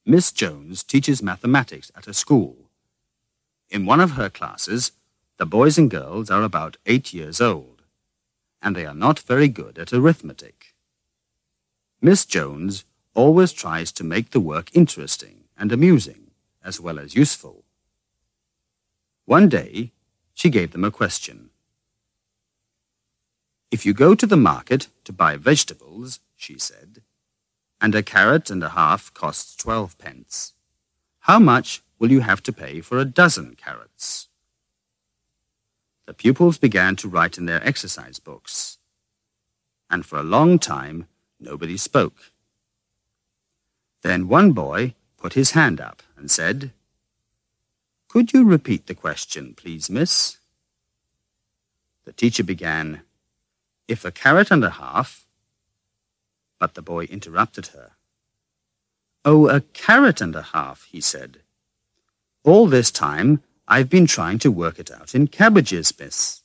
Miss Jones teaches mathematics at a school. In one of her classes, the boys and girls are about 8 years old, and they are not very good at arithmetic. Miss Jones always tries to make the work interesting and amusing, as well as useful. One day, she gave them a question. If you go to the market to buy vegetables, she said, and a carrot and a half costs 12 pence, how much will you have to pay for a dozen carrots? The pupils began to write in their exercise books, and for a long time nobody spoke. Then one boy put his hand up and said, "Could you repeat the question, please, miss?" The teacher began, "If a carrot and a half," but the boy interrupted her. "Oh, a carrot and a half," he said. "All this time I've been trying to work it out in cabbages, miss."